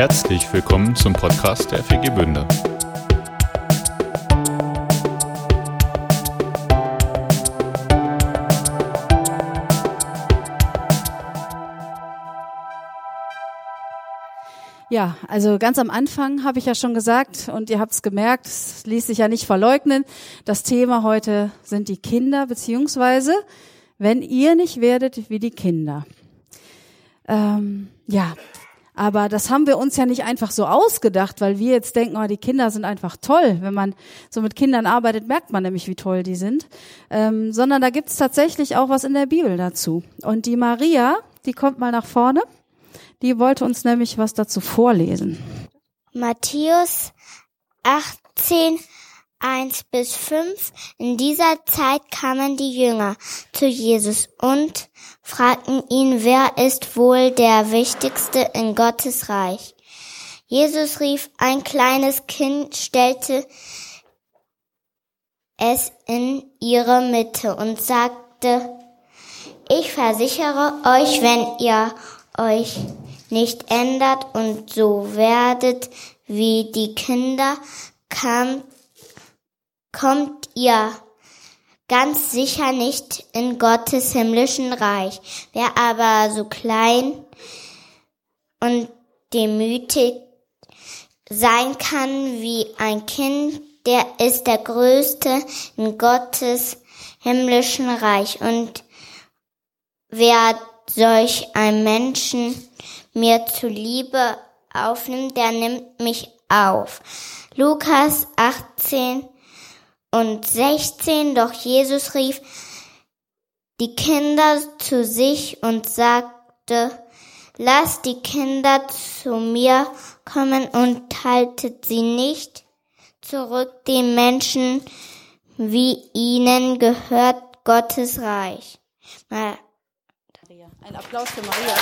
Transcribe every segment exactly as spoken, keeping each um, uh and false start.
Herzlich willkommen zum Podcast der F E G Bünde. Ja, also ganz am Anfang habe ich ja schon gesagt und ihr habt es gemerkt, es ließ sich ja nicht verleugnen. Das Thema heute sind die Kinder, beziehungsweise wenn ihr nicht werdet wie die Kinder. Ähm, ja, aber das haben wir uns ja nicht einfach so ausgedacht, weil wir jetzt denken, oh, die Kinder sind einfach toll. Wenn man so mit Kindern arbeitet, merkt man nämlich, wie toll die sind. Ähm, sondern da gibt es tatsächlich auch was in der Bibel dazu. Und die Maria, die kommt mal nach vorne. Die wollte uns nämlich was dazu vorlesen. Matthäus achtzehn, eins bis fünf. In dieser Zeit kamen die Jünger zu Jesus und fragten ihn, wer ist wohl der Wichtigste in Gottes Reich? Jesus rief ein kleines Kind, stellte es in ihre Mitte und sagte, ich versichere euch, wenn ihr euch nicht ändert und so werdet wie die Kinder, kam, kommt ihr ganz sicher nicht in Gottes himmlischen Reich. Wer aber so klein und demütig sein kann wie ein Kind, der ist der Größte in Gottes himmlischen Reich. Und wer solch ein Menschen mir zuliebe aufnimmt, der nimmt mich auf. Lukas achtzehn und sechzehn, doch Jesus rief die Kinder zu sich und sagte, lasst die Kinder zu mir kommen und haltet sie nicht zurück, den Menschen, wie ihnen gehört Gottes Reich. Mal Ein Applaus für Maria.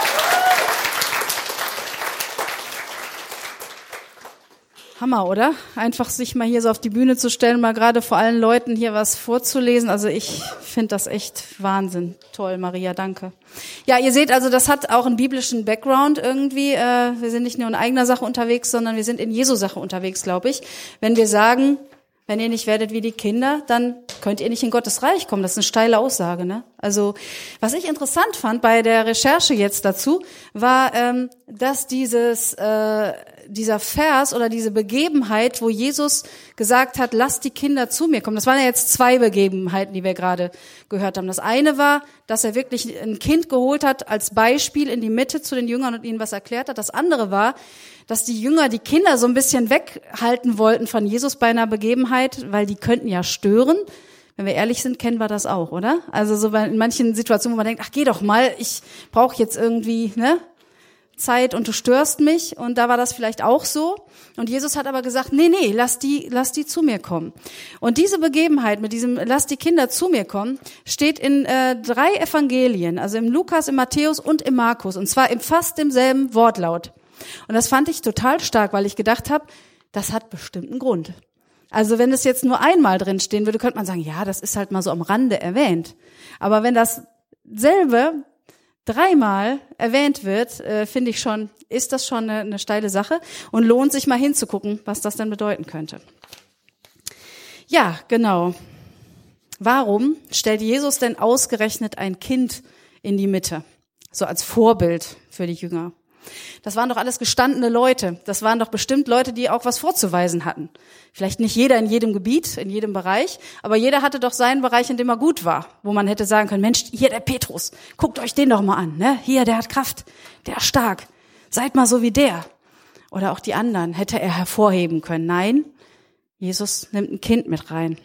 Hammer, oder? Einfach sich mal hier so auf die Bühne zu stellen, mal gerade vor allen Leuten hier was vorzulesen. Also ich finde das echt Wahnsinn. Toll, Maria, danke. Ja, ihr seht also, das hat auch einen biblischen Background irgendwie. Wir sind nicht nur in eigener Sache unterwegs, sondern wir sind in Jesu Sache unterwegs, glaube ich. Wenn wir sagen, wenn ihr nicht werdet wie die Kinder, dann könnt ihr nicht in Gottes Reich kommen. Das ist eine steile Aussage, ne? Also, was ich interessant fand bei der Recherche jetzt dazu, war, ähm, dass dieses, äh, dieser Vers oder diese Begebenheit, wo Jesus gesagt hat, lasst die Kinder zu mir kommen. Das waren ja jetzt zwei Begebenheiten, die wir gerade gehört haben. Das eine war, dass er wirklich ein Kind geholt hat als Beispiel in die Mitte zu den Jüngern und ihnen was erklärt hat. Das andere war, dass die Jünger die Kinder so ein bisschen weghalten wollten von Jesus bei einer Begebenheit, weil die könnten ja stören. Wenn wir ehrlich sind, kennen wir das auch, oder? Also so bei in manchen Situationen, wo man denkt, ach, geh doch mal, ich brauche jetzt irgendwie, ne, Zeit und du störst mich. Und da war das vielleicht auch so. Und Jesus hat aber gesagt, nee, nee, lass die, lass die zu mir kommen. Und diese Begebenheit mit diesem, lass die Kinder zu mir kommen, steht in äh, drei Evangelien, also im Lukas, im Matthäus und im Markus. Und zwar im fast demselben Wortlaut. Und das fand ich total stark, weil ich gedacht habe, das hat bestimmt einen Grund. Also wenn es jetzt nur einmal drin stehen würde, könnte man sagen, ja, das ist halt mal so am Rande erwähnt. Aber wenn dasselbe dreimal erwähnt wird, äh, finde ich schon, ist das schon eine, eine steile Sache und lohnt sich mal hinzugucken, was das denn bedeuten könnte. Ja, genau. Warum stellt Jesus denn ausgerechnet ein Kind in die Mitte? So als Vorbild für die Jünger. Das waren doch alles gestandene Leute. Das waren doch bestimmt Leute, die auch was vorzuweisen hatten. Vielleicht nicht jeder in jedem Gebiet, in jedem Bereich, aber jeder hatte doch seinen Bereich, in dem er gut war, wo man hätte sagen können, Mensch, hier der Petrus, guckt euch den doch mal an, ne? Hier, der hat Kraft, der ist stark, seid mal so wie der. Oder auch die anderen hätte er hervorheben können. Nein, Jesus nimmt ein Kind mit rein.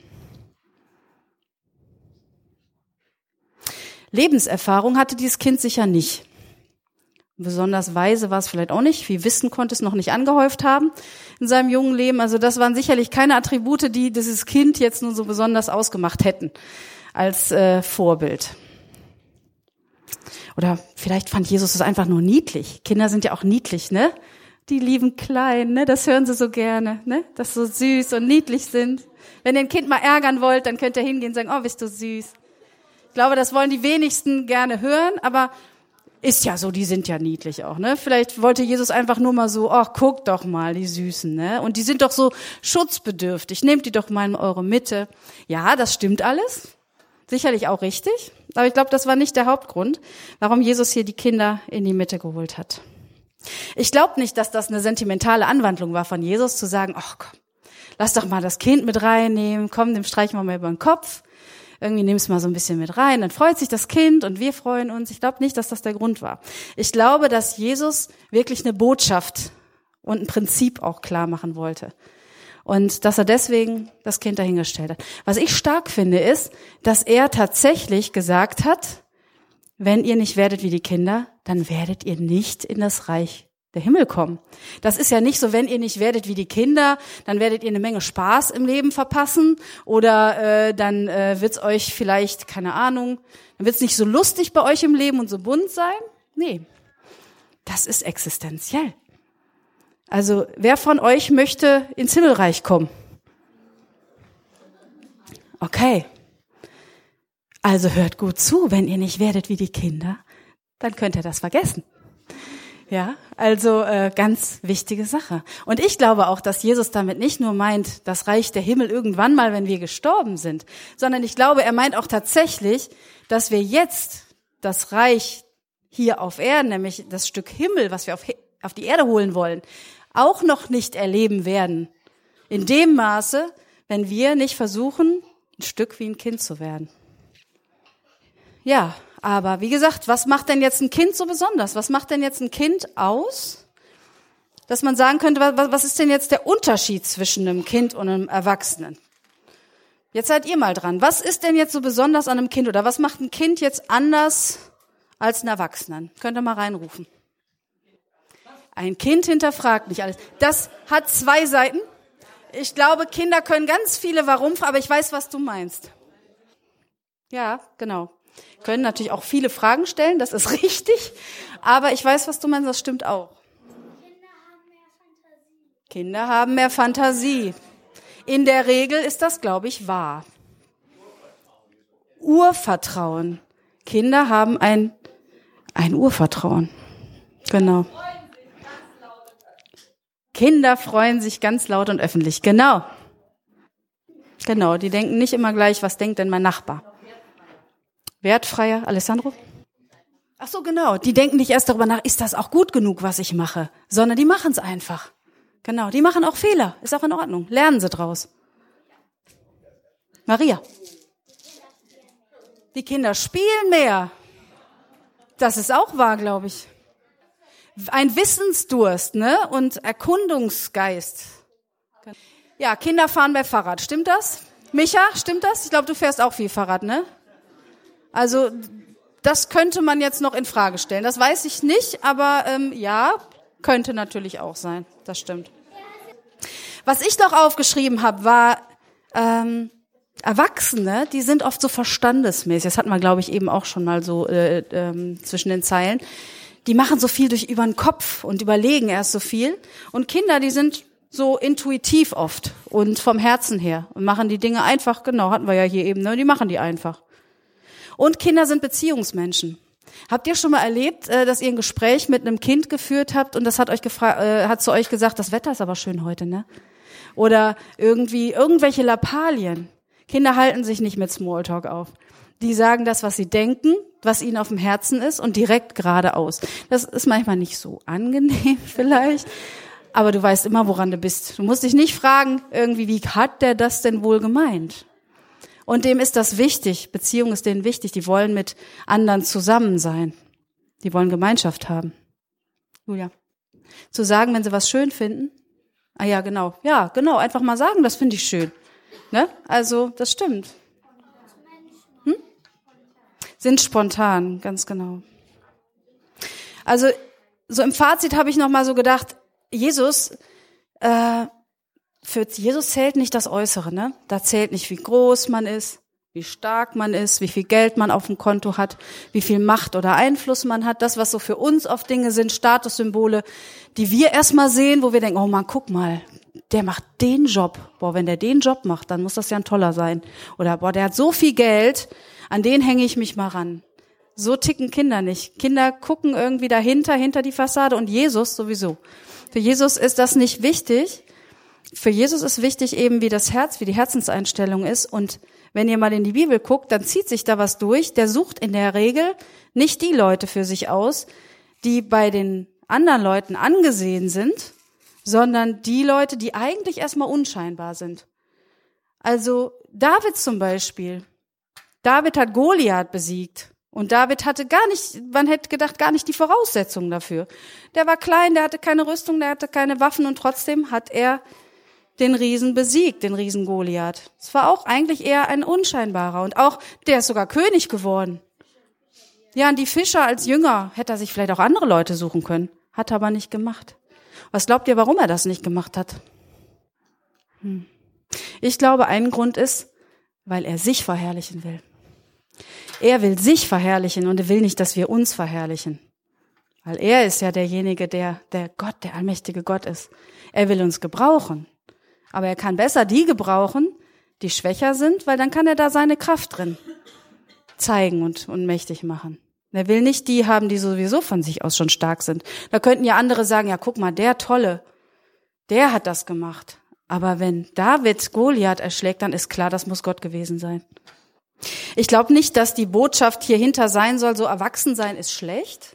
Lebenserfahrung hatte dieses Kind sicher nicht. Besonders weise war es vielleicht auch nicht. Viel Wissen konnte es noch nicht angehäuft haben in seinem jungen Leben. Also das waren sicherlich keine Attribute, die dieses Kind jetzt nun so besonders ausgemacht hätten als äh, Vorbild. Oder vielleicht fand Jesus es einfach nur niedlich. Kinder sind ja auch niedlich, ne? Die lieben klein, ne? Das hören sie so gerne, ne? Dass so süß und niedlich sind. Wenn ihr ein Kind mal ärgern wollt, dann könnt ihr hingehen und sagen, oh, bist du süß. Ich glaube, das wollen die wenigsten gerne hören, aber Ist ja so, die sind ja niedlich auch, ne? Vielleicht wollte Jesus einfach nur mal so, ach, guckt doch mal, die Süßen, ne? Und die sind doch so schutzbedürftig. Nehmt die doch mal in eure Mitte. Ja, das stimmt alles. Sicherlich auch richtig. Aber ich glaube, das war nicht der Hauptgrund, warum Jesus hier die Kinder in die Mitte geholt hat. Ich glaube nicht, dass das eine sentimentale Anwandlung war von Jesus, zu sagen, ach komm, lass doch mal das Kind mit reinnehmen, komm, dem streichen wir mal über den Kopf. Irgendwie nimm es mal so ein bisschen mit rein, dann freut sich das Kind und wir freuen uns. Ich glaube nicht, dass das der Grund war. Ich glaube, dass Jesus wirklich eine Botschaft und ein Prinzip auch klar machen wollte. Und dass er deswegen das Kind dahingestellt hat. Was ich stark finde, ist, dass er tatsächlich gesagt hat, wenn ihr nicht werdet wie die Kinder, dann werdet ihr nicht in das Reich der Himmel kommen. Das ist ja nicht so, wenn ihr nicht werdet wie die Kinder, dann werdet ihr eine Menge Spaß im Leben verpassen oder äh, dann äh, wird's euch vielleicht, keine Ahnung, dann wird's nicht so lustig bei euch im Leben und so bunt sein. Nee, das ist existenziell. Also wer von euch möchte ins Himmelreich kommen? Okay, also hört gut zu, wenn ihr nicht werdet wie die Kinder, dann könnt ihr das vergessen. Ja, also äh, ganz wichtige Sache. Und ich glaube auch, dass Jesus damit nicht nur meint, das Reich der Himmel irgendwann mal, wenn wir gestorben sind, sondern ich glaube, er meint auch tatsächlich, dass wir jetzt das Reich hier auf Erden, nämlich das Stück Himmel, was wir auf, auf die Erde holen wollen, auch noch nicht erleben werden. In dem Maße, wenn wir nicht versuchen, ein Stück wie ein Kind zu werden. Ja, aber wie gesagt, was macht denn jetzt ein Kind so besonders? Was macht denn jetzt ein Kind aus, dass man sagen könnte, was ist denn jetzt der Unterschied zwischen einem Kind und einem Erwachsenen? Jetzt seid ihr mal dran. Was ist denn jetzt so besonders an einem Kind oder was macht ein Kind jetzt anders als ein Erwachsenen? Könnt ihr mal reinrufen. Ein Kind hinterfragt nicht alles. Das hat zwei Seiten. Ich glaube, Kinder können ganz viele Warum, aber ich weiß, was du meinst. Ja, genau. Können natürlich auch viele Fragen stellen, das ist richtig. Aber ich weiß, was du meinst, das stimmt auch. Kinder haben mehr Fantasie. In der Regel ist das, glaube ich, wahr. Urvertrauen. Kinder haben ein, ein Urvertrauen. Genau. Kinder freuen sich ganz laut und öffentlich. Genau. Genau, die denken nicht immer gleich, was denkt denn mein Nachbar? Wertfreier, Alessandro? Ach so, genau. Die denken nicht erst darüber nach, ist das auch gut genug, was ich mache, sondern die machen es einfach. Genau, die machen auch Fehler. Ist auch in Ordnung. Lernen sie draus. Maria? Die Kinder spielen mehr. Das ist auch wahr, glaube ich. Ein Wissensdurst, ne? Und Erkundungsgeist. Ja, Kinder fahren bei Fahrrad. Stimmt das? Micha, stimmt das? Ich glaube, du fährst auch viel Fahrrad, ne? Also das könnte man jetzt noch in Frage stellen. Das weiß ich nicht, aber ähm, ja, könnte natürlich auch sein. Das stimmt. Was ich noch aufgeschrieben habe, war ähm, Erwachsene, die sind oft so verstandesmäßig. Das hatten wir, glaube ich, eben auch schon mal so äh, ähm, zwischen den Zeilen. Die machen so viel durch über den Kopf und überlegen erst so viel. Und Kinder, die sind so intuitiv oft und vom Herzen her und machen die Dinge einfach. Genau, hatten wir ja hier eben, ne? Die machen die einfach. Und Kinder sind Beziehungsmenschen. Habt ihr schon mal erlebt, dass ihr ein Gespräch mit einem Kind geführt habt und das hat euch gefragt, äh, hat zu euch gesagt, das Wetter ist aber schön heute, ne? Oder irgendwie irgendwelche Lappalien. Kinder halten sich nicht mit Smalltalk auf. Die sagen das, was sie denken, was ihnen auf dem Herzen ist und direkt geradeaus. Das ist manchmal nicht so angenehm vielleicht, aber du weißt immer, woran du bist. Du musst dich nicht fragen, irgendwie, wie hat der das denn wohl gemeint? Und dem ist das wichtig. Beziehung ist denen wichtig. Die wollen mit anderen zusammen sein. Die wollen Gemeinschaft haben. Julia. Zu sagen, wenn sie was schön finden. Ah ja, genau. Ja, genau. Einfach mal sagen, das finde ich schön. Ne? Also, das stimmt. Hm? Sind spontan, ganz genau. Also, so im Fazit habe ich noch mal so gedacht, Jesus, äh, für Jesus zählt nicht das Äußere, ne? Da zählt nicht, wie groß man ist, wie stark man ist, wie viel Geld man auf dem Konto hat, wie viel Macht oder Einfluss man hat. Das, was so für uns oft Dinge sind, Statussymbole, die wir erstmal sehen, wo wir denken, oh Mann, guck mal, der macht den Job. Boah, wenn der den Job macht, dann muss das ja ein toller sein. Oder boah, der hat so viel Geld, an den hänge ich mich mal ran. So ticken Kinder nicht. Kinder gucken irgendwie dahinter, hinter die Fassade und Jesus sowieso. Für Jesus ist das nicht wichtig. Für Jesus ist wichtig eben, wie das Herz, wie die Herzenseinstellung ist. Und wenn ihr mal in die Bibel guckt, dann zieht sich da was durch. Der sucht in der Regel nicht die Leute für sich aus, die bei den anderen Leuten angesehen sind, sondern die Leute, die eigentlich erstmal unscheinbar sind. Also David zum Beispiel. David hat Goliath besiegt. Und David hatte gar nicht, man hätte gedacht, gar nicht die Voraussetzungen dafür. Der war klein, der hatte keine Rüstung, der hatte keine Waffen und trotzdem hat er den Riesen besiegt, den Riesen Goliath. Es war auch eigentlich eher ein unscheinbarer und auch, der ist sogar König geworden. Ja, und die Fischer als Jünger hätte er sich vielleicht auch andere Leute suchen können, hat er aber nicht gemacht. Was glaubt ihr, warum er das nicht gemacht hat? Hm. Ich glaube, ein Grund ist, weil er sich verherrlichen will. Er will sich verherrlichen und er will nicht, dass wir uns verherrlichen. Weil er ist ja derjenige, der der Gott, der allmächtige Gott ist. Er will uns gebrauchen. Aber er kann besser die gebrauchen, die schwächer sind, weil dann kann er da seine Kraft drin zeigen und, und mächtig machen. Er will nicht die haben, die sowieso von sich aus schon stark sind. Da könnten ja andere sagen, ja guck mal, der Tolle, der hat das gemacht. Aber wenn David Goliath erschlägt, dann ist klar, das muss Gott gewesen sein. Ich glaube nicht, dass die Botschaft hierhinter sein soll, so erwachsen sein ist schlecht.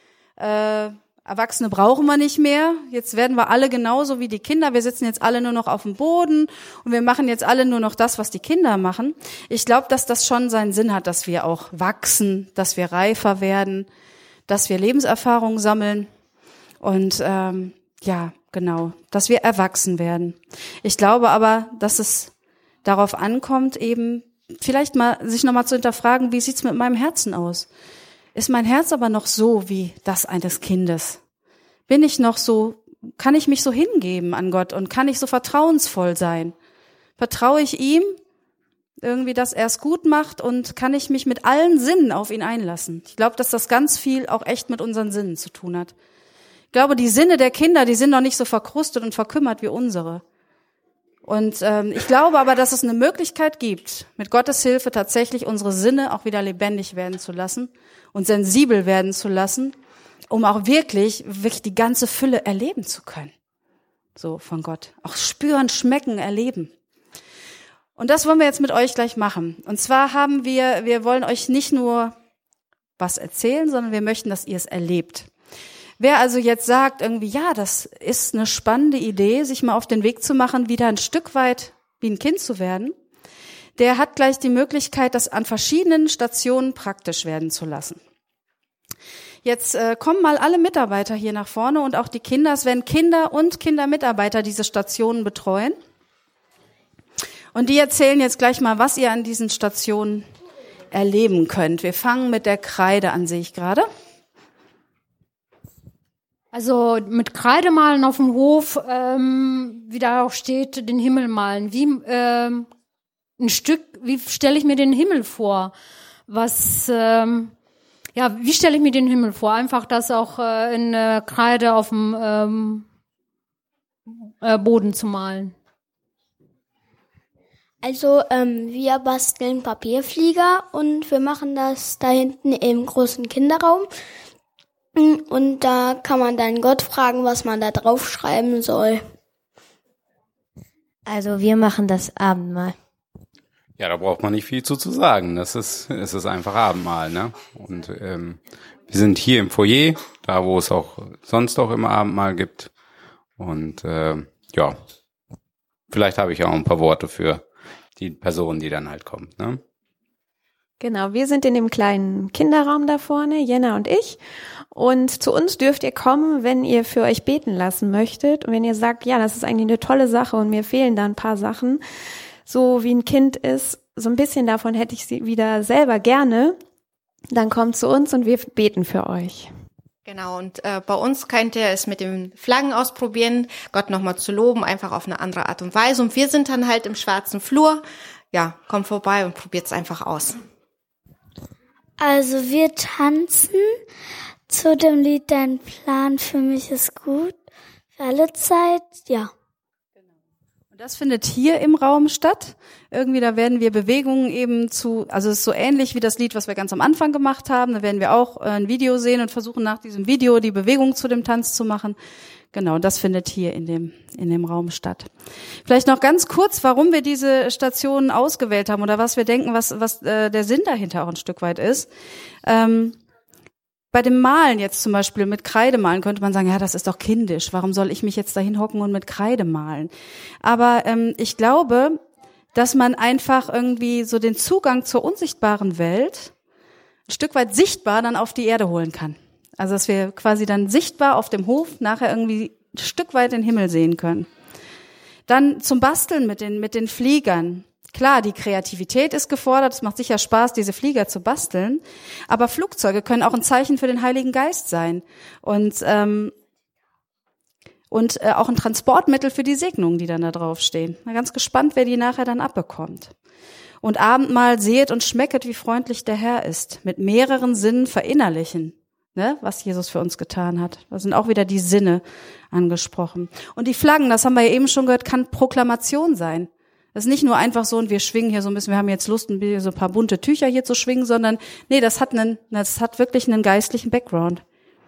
Äh, Erwachsene brauchen wir nicht mehr. Jetzt werden wir alle genauso wie die Kinder. Wir sitzen jetzt alle nur noch auf dem Boden und wir machen jetzt alle nur noch das, was die Kinder machen. Ich glaube, dass das schon seinen Sinn hat, dass wir auch wachsen, dass wir reifer werden, dass wir Lebenserfahrung sammeln und ähm, ja, genau, dass wir erwachsen werden. Ich glaube aber, dass es darauf ankommt, eben vielleicht mal sich nochmal zu hinterfragen, wie sieht's mit meinem Herzen aus? Ist mein Herz aber noch so wie das eines Kindes? Bin ich noch so, kann ich mich so hingeben an Gott und kann ich so vertrauensvoll sein? Vertraue ich ihm irgendwie, dass er es gut macht und kann ich mich mit allen Sinnen auf ihn einlassen? Ich glaube, dass das ganz viel auch echt mit unseren Sinnen zu tun hat. Ich glaube, die Sinne der Kinder, die sind noch nicht so verkrustet und verkümmert wie unsere. Und ähm, ich glaube aber, dass es eine Möglichkeit gibt, mit Gottes Hilfe tatsächlich unsere Sinne auch wieder lebendig werden zu lassen und sensibel werden zu lassen, um auch wirklich, wirklich die ganze Fülle erleben zu können. So von Gott. Auch spüren, schmecken, erleben. Und das wollen wir jetzt mit euch gleich machen. Und zwar haben wir, wir wollen euch nicht nur was erzählen, sondern wir möchten, dass ihr es erlebt. Wer also jetzt sagt, irgendwie, ja, das ist eine spannende Idee, sich mal auf den Weg zu machen, wieder ein Stück weit wie ein Kind zu werden, der hat gleich die Möglichkeit, das an verschiedenen Stationen praktisch werden zu lassen. Jetzt äh, kommen mal alle Mitarbeiter hier nach vorne und auch die Kinder. Es werden Kinder und Kindermitarbeiter diese Stationen betreuen. Und die erzählen jetzt gleich mal, was ihr an diesen Stationen erleben könnt. Wir fangen mit der Kreide an, sehe ich gerade. Also mit Kreide malen auf dem Hof, ähm, wie da auch steht, den Himmel malen. Wie ähm, ein Stück, wie stelle ich mir den Himmel vor? Was, ähm, ja, wie stelle ich mir den Himmel vor? Einfach das auch äh, in äh, Kreide auf dem ähm, äh, Boden zu malen. Also ähm, wir basteln Papierflieger und wir machen das da hinten im großen Kinderraum. Und da kann man dann Gott fragen, was man da draufschreiben soll. Also wir machen das Abendmahl. Ja, da braucht man nicht viel zu, zu sagen. Das ist, es ist einfach Abendmahl, ne? Und ähm, wir sind hier im Foyer, da wo es auch sonst auch immer Abendmahl gibt. Und äh, ja, vielleicht habe ich auch ein paar Worte für die Person, die dann halt kommt, ne? Genau, wir sind in dem kleinen Kinderraum da vorne, Jenna und ich. Und zu uns dürft ihr kommen, wenn ihr für euch beten lassen möchtet. Und wenn ihr sagt, ja, das ist eigentlich eine tolle Sache und mir fehlen da ein paar Sachen, so wie ein Kind ist, so ein bisschen davon hätte ich sie wieder selber gerne, dann kommt zu uns und wir beten für euch. Genau, und äh, bei uns könnt ihr es mit den Flaggen ausprobieren, Gott nochmal zu loben, einfach auf eine andere Art und Weise. Und wir sind dann halt im schwarzen Flur. Ja, kommt vorbei und probiert es einfach aus. Also wir tanzen zu dem Lied Dein Plan für mich ist gut. Für alle Zeit, ja. Das findet hier im Raum statt. Irgendwie, da werden wir Bewegungen eben zu, also es ist so ähnlich wie das Lied, was wir ganz am Anfang gemacht haben. Da werden wir auch ein Video sehen und versuchen nach diesem Video die Bewegung zu dem Tanz zu machen. Genau, das findet hier in dem, in dem Raum statt. Vielleicht noch ganz kurz, warum wir diese Stationen ausgewählt haben oder was wir denken, was, was äh, der Sinn dahinter auch ein Stück weit ist. Ähm, Bei dem Malen jetzt zum Beispiel, mit Kreide malen, könnte man sagen, ja, das ist doch kindisch. Warum soll ich mich jetzt dahin hocken und mit Kreide malen? Aber ähm, ich glaube, dass man einfach irgendwie so den Zugang zur unsichtbaren Welt ein Stück weit sichtbar dann auf die Erde holen kann. Also dass wir quasi dann sichtbar auf dem Hof nachher irgendwie ein Stück weit den Himmel sehen können. Dann zum Basteln mit den mit den Fliegern. Klar, die Kreativität ist gefordert, es macht sicher Spaß, diese Flieger zu basteln, aber Flugzeuge können auch ein Zeichen für den Heiligen Geist sein und ähm, und äh, auch ein Transportmittel für die Segnungen, die dann da draufstehen. Mal ganz gespannt, wer die nachher dann abbekommt. Und Abendmahl, sehet und schmecket, wie freundlich der Herr ist, mit mehreren Sinnen verinnerlichen, ne, was Jesus für uns getan hat. Da sind auch wieder die Sinne angesprochen. Und die Flaggen, das haben wir ja eben schon gehört, kann Proklamation sein. Das ist nicht nur einfach so, und wir schwingen hier so ein bisschen, wir haben jetzt Lust, ein bisschen so ein paar bunte Tücher hier zu schwingen, sondern nee, das hat einen, das hat wirklich einen geistlichen Background.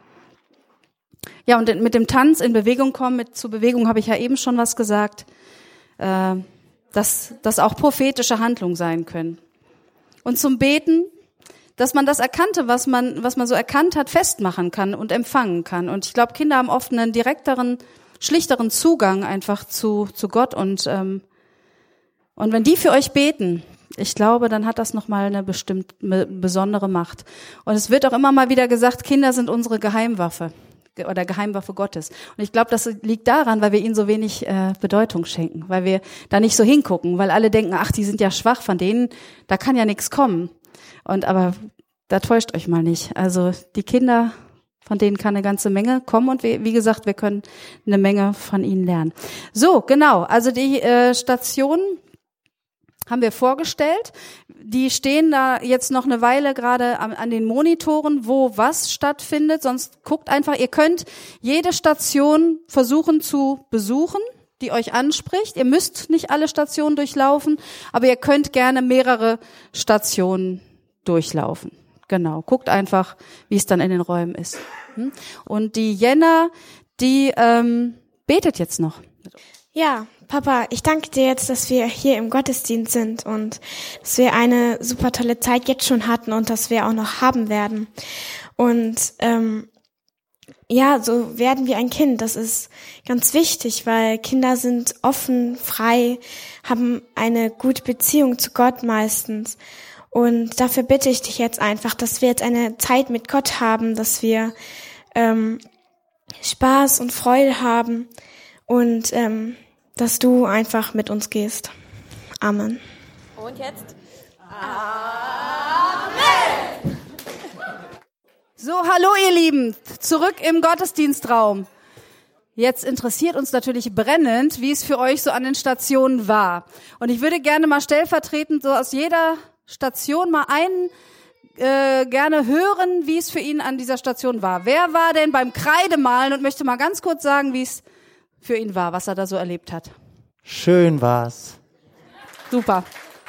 Ja, und mit dem Tanz in Bewegung kommen, mit zu Bewegung habe ich ja eben schon was gesagt, äh, dass das auch prophetische Handlungen sein können. Und zum Beten, dass man das Erkannte, was man was man so erkannt hat, festmachen kann und empfangen kann. Und ich glaube, Kinder haben oft einen direkteren, schlichteren Zugang einfach zu zu Gott und ähm, Und wenn die für euch beten, ich glaube, dann hat das nochmal eine bestimmt eine besondere Macht. Und es wird auch immer mal wieder gesagt, Kinder sind unsere Geheimwaffe oder Geheimwaffe Gottes. Und ich glaube, das liegt daran, weil wir ihnen so wenig äh, Bedeutung schenken, weil wir da nicht so hingucken, weil alle denken, ach, die sind ja schwach, von denen, da kann ja nichts kommen. Und aber da täuscht euch mal nicht. Also die Kinder, von denen kann eine ganze Menge kommen und wir, wie gesagt, wir können eine Menge von ihnen lernen. So, genau, also die äh, Stationen haben wir vorgestellt. Die stehen da jetzt noch eine Weile gerade an, an den Monitoren, wo was stattfindet. Sonst guckt einfach, ihr könnt jede Station versuchen zu besuchen, die euch anspricht. Ihr müsst nicht alle Stationen durchlaufen, aber ihr könnt gerne mehrere Stationen durchlaufen. Genau, guckt einfach, wie es dann in den Räumen ist. Und die Jenna, die ähm, betet jetzt noch. Ja, Papa, ich danke dir jetzt, dass wir hier im Gottesdienst sind und dass wir eine super tolle Zeit jetzt schon hatten und dass wir auch noch haben werden. Und ähm, ja, so werden wir ein Kind. Das ist ganz wichtig, weil Kinder sind offen, frei, haben eine gute Beziehung zu Gott meistens. Und dafür bitte ich dich jetzt einfach, dass wir jetzt eine Zeit mit Gott haben, dass wir ähm, Spaß und Freude haben und ähm, dass du einfach mit uns gehst. Amen. Und jetzt? Amen! So, hallo ihr Lieben, zurück im Gottesdienstraum. Jetzt interessiert uns natürlich brennend, wie es für euch so an den Stationen war. Und ich würde gerne mal stellvertretend so aus jeder Station mal einen äh, gerne hören, wie es für ihn an dieser Station war. Wer war denn beim Kreidemalen und möchte mal ganz kurz sagen, wie es für ihn war, was er da so erlebt hat? Schön war's. Super.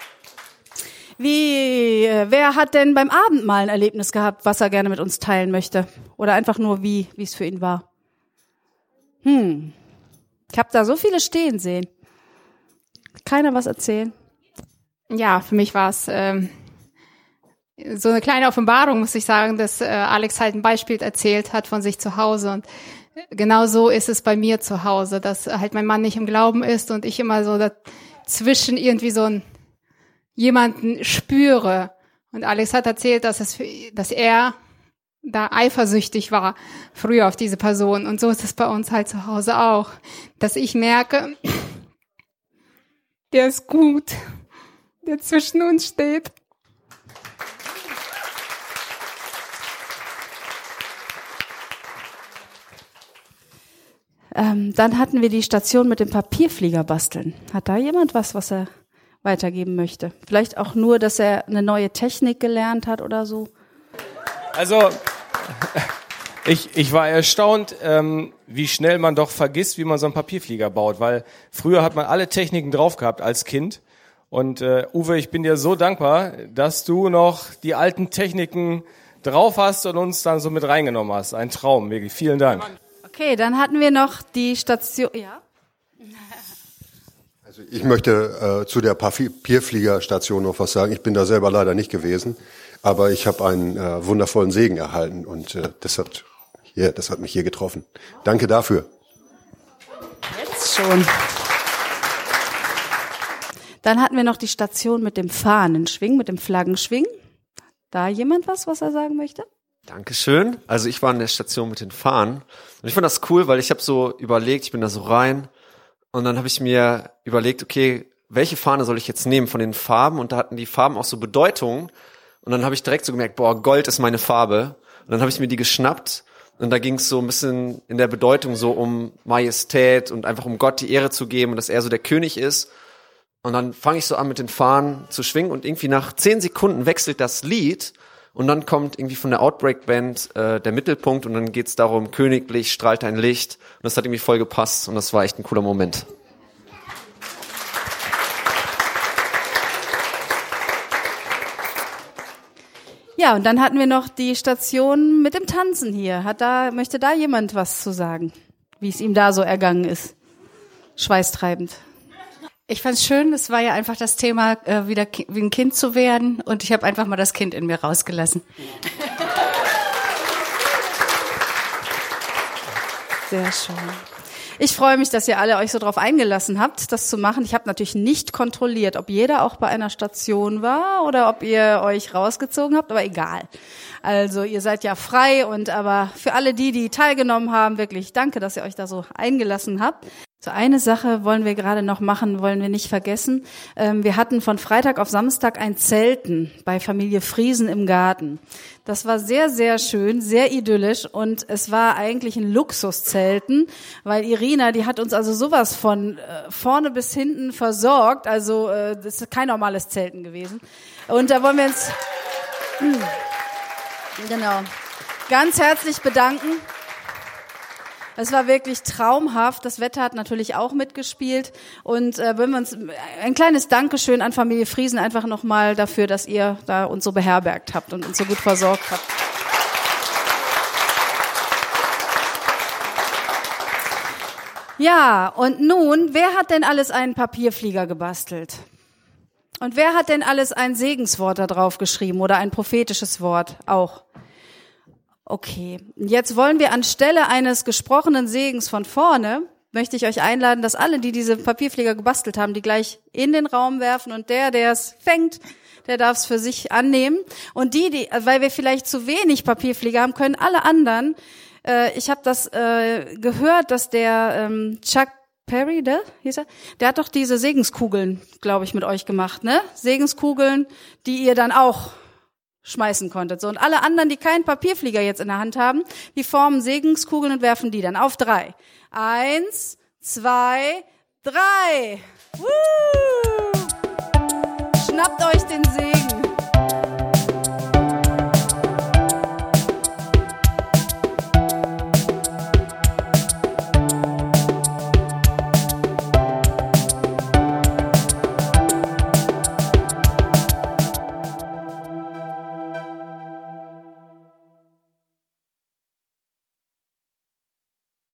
Wie, äh, wer hat denn beim Abendmahl ein Erlebnis gehabt, was er gerne mit uns teilen möchte? Oder einfach nur, wie wie es für ihn war? Hm, ich habe da so viele stehen sehen. Keiner was erzählen? Ja, für mich war es ähm, so eine kleine Offenbarung, muss ich sagen, dass äh, Alex halt ein Beispiel erzählt hat von sich zu Hause und genau so ist es bei mir zu Hause, dass halt mein Mann nicht im Glauben ist und ich immer so dazwischen irgendwie so ein, jemanden spüre. Und Alex hat erzählt, dass es, für, dass er da eifersüchtig war früher auf diese Person. Und so ist es bei uns halt zu Hause auch, dass ich merke, der ist gut, der zwischen uns steht. Ähm, dann hatten wir die Station mit dem Papierflieger basteln. Hat da jemand was, was er weitergeben möchte? Vielleicht auch nur, dass er eine neue Technik gelernt hat oder so? Also, Ich, ich war erstaunt, ähm, wie schnell man doch vergisst, wie man so einen Papierflieger baut, weil früher hat man alle Techniken drauf gehabt als Kind. Und äh, Uwe, ich bin dir so dankbar, dass du noch die alten Techniken drauf hast und uns dann so mit reingenommen hast. Ein Traum, wirklich. Vielen Dank. Okay, dann hatten wir noch die Station. Ja. Also ich möchte äh, zu der Papierfliegerstation noch was sagen. Ich bin da selber leider nicht gewesen, aber ich habe einen äh, wundervollen Segen erhalten und äh, das hat hier, das hat mich hier getroffen. Danke dafür. Jetzt schon. Dann hatten wir noch die Station mit dem Fahnenschwingen, mit dem Flaggenschwingen. Da jemand was, was er sagen möchte? Dankeschön. Also ich war in der Station mit den Fahnen und ich fand das cool, weil ich habe so überlegt, ich bin da so rein und dann habe ich mir überlegt, okay, welche Fahne soll ich jetzt nehmen von den Farben? Und da hatten die Farben auch so Bedeutungen und dann habe ich direkt so gemerkt, boah, Gold ist meine Farbe. Und dann habe ich mir die geschnappt und da ging es so ein bisschen in der Bedeutung so um Majestät und einfach um Gott die Ehre zu geben und dass er so der König ist. Und dann fange ich so an mit den Fahnen zu schwingen und irgendwie nach zehn Sekunden wechselt das Lied und dann kommt irgendwie von der Outbreak Band äh, der Mittelpunkt und dann geht's darum, königlich strahlt ein Licht und das hat irgendwie voll gepasst und das war echt ein cooler Moment. Ja, und dann hatten wir noch die Station mit dem Tanzen hier. Hat da, möchte da jemand was zu sagen, wie es ihm da so ergangen ist? Schweißtreibend. Ich fand's schön, es war ja einfach das Thema, äh, wieder ki- wie ein Kind zu werden und ich habe einfach mal das Kind in mir rausgelassen. Sehr schön. Ich freue mich, dass ihr alle euch so drauf eingelassen habt, das zu machen. Ich habe natürlich nicht kontrolliert, ob jeder auch bei einer Station war oder ob ihr euch rausgezogen habt, aber egal. Also ihr seid ja frei und aber für alle die, die teilgenommen haben, wirklich danke, dass ihr euch da so eingelassen habt. So eine Sache wollen wir gerade noch machen, wollen wir nicht vergessen. Ähm, wir hatten von Freitag auf Samstag ein Zelten bei Familie Friesen im Garten. Das war sehr, sehr schön, sehr idyllisch und es war eigentlich ein Luxuszelten, weil Irina, die hat uns also sowas von äh, vorne bis hinten versorgt. Also äh, das ist kein normales Zelten gewesen. Und da wollen wir uns mh, genau ganz herzlich bedanken. Es war wirklich traumhaft. Das Wetter hat natürlich auch mitgespielt. Und äh, wenn wir uns ein kleines Dankeschön an Familie Friesen einfach nochmal dafür, dass ihr da uns so beherbergt habt und uns so gut versorgt habt. Ja, und nun, wer hat denn alles einen Papierflieger gebastelt? Und wer hat denn alles ein Segenswort da drauf geschrieben oder ein prophetisches Wort auch? Okay, jetzt wollen wir anstelle eines gesprochenen Segens von vorne, möchte ich euch einladen, dass alle, die diese Papierflieger gebastelt haben, die gleich in den Raum werfen und der, der es fängt, der darf es für sich annehmen. Und die, die, weil wir vielleicht zu wenig Papierflieger haben, können alle anderen, äh, ich habe das äh, gehört, dass der ähm, Chuck Perry, der hieß er, der hat doch diese Segenskugeln, glaube ich, mit euch gemacht, ne? Segenskugeln, die ihr dann auch schmeißen konntet. So, und alle anderen, die keinen Papierflieger jetzt in der Hand haben, die formen Segenskugeln und werfen die dann auf drei. Eins, zwei, drei.